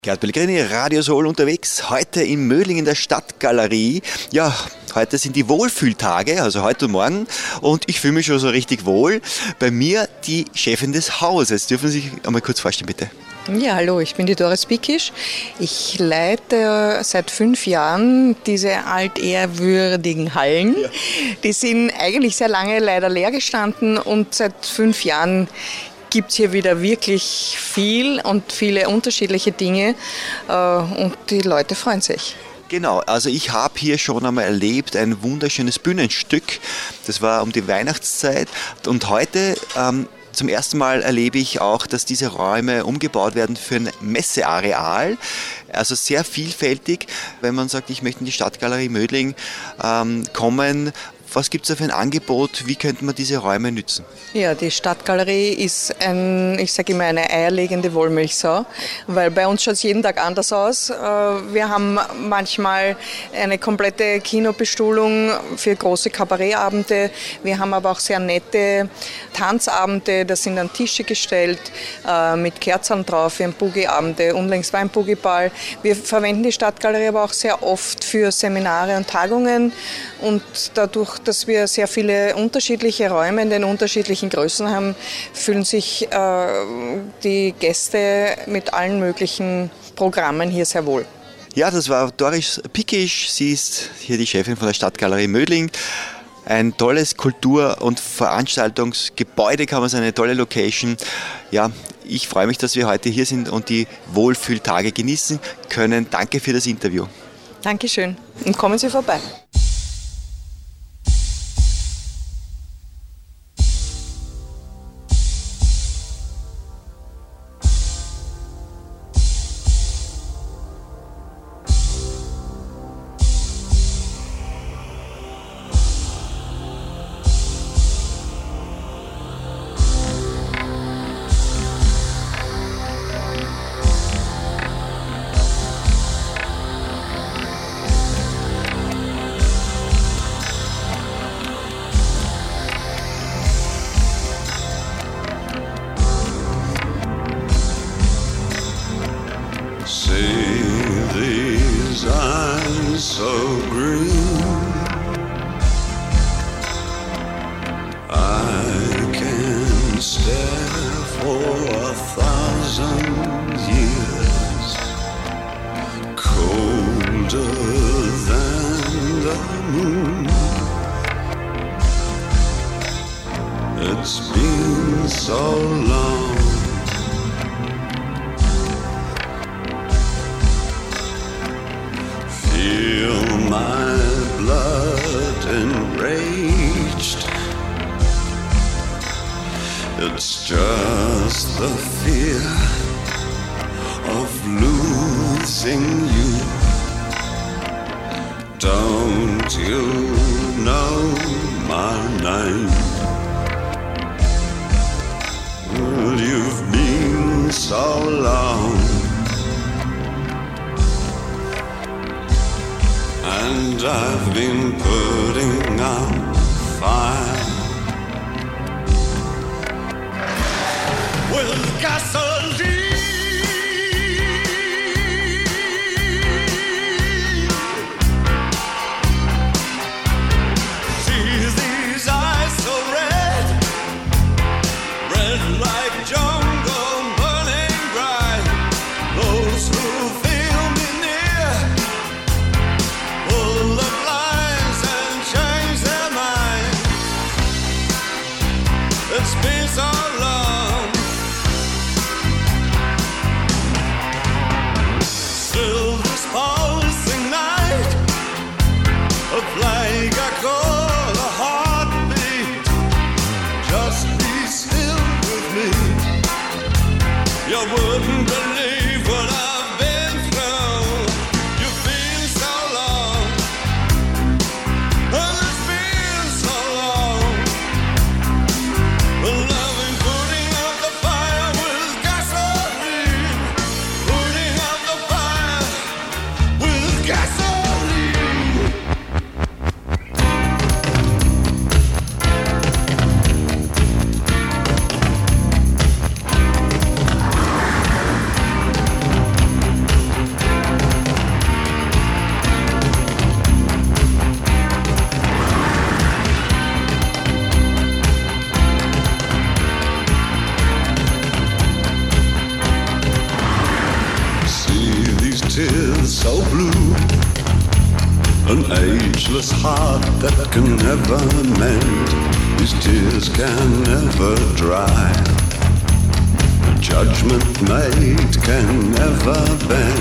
Gerd Pellegrini, Radio Soul unterwegs, heute in Mödling in der Stadtgalerie. Ja, heute sind die Wohlfühltage, also heute und morgen, und ich fühle mich schon so richtig wohl. Bei mir die Chefin des Hauses. Dürfen Sie sich einmal kurz vorstellen, bitte? Ja, hallo, ich bin die Doris Bikisch. Ich leite seit 5 Jahren diese altehrwürdigen Hallen. Ja. Die sind eigentlich sehr lange leider leer gestanden und seit 5 Jahren gibt es hier wieder wirklich viel und viele unterschiedliche Dinge und die Leute freuen sich. Genau, also ich habe hier schon einmal erlebt ein wunderschönes Bühnenstück. Das war um die Weihnachtszeit und heute zum ersten Mal erlebe ich auch, dass diese Räume umgebaut werden für ein Messeareal. Also sehr vielfältig, wenn man sagt, ich möchte in die Stadtgalerie Mödling kommen. Was gibt es da für ein Angebot? Wie könnte man diese Räume nützen? Ja, die Stadtgalerie ist ich sage immer, eine eierlegende Wollmilchsau, weil bei uns schaut es jeden Tag anders aus. Wir haben manchmal eine komplette Kinobestuhlung für große Kabarettabende. Wir haben aber auch sehr nette Tanzabende, da sind dann Tische gestellt mit Kerzen drauf, wir haben Boogie-Abende, unlängst war ein Boogie-Ball. Wir verwenden die Stadtgalerie aber auch sehr oft für Seminare und Tagungen und dadurch, dass wir sehr viele unterschiedliche Räume in den unterschiedlichen Größen haben, fühlen sich die Gäste mit allen möglichen Programmen hier sehr wohl. Ja, das war Doris Bikisch. Sie ist hier die Chefin von der Stadtgalerie Mödling. Ein tolles Kultur- und Veranstaltungsgebäude, kann man sagen, eine tolle Location. Ja, ich freue mich, dass wir heute hier sind und die Wohlfühltage genießen können. Danke für das Interview. Dankeschön und kommen Sie vorbei. So green, I can stare for 1,000 years, colder than the moon. It's been so long. Feel my blood enraged. It's just the fear of losing you. Don't you know my name? Well, you've been so long. And I've been putting out fire with gasoline. See these eyes so red, red like jungle burning bright. Those who feel me near pull the blinds and change their mind. It's been so long. Still this pulsing night, a plague I call a heartbeat. Just be still with me. You wouldn't believe what I've been through. You've been so long. And it's been so long. Loving putting out the fire with gasoline. Putting out the fire with gasoline. tears so blue, an ageless heart that can never mend, his tears can never dry. A judgment made can never bend,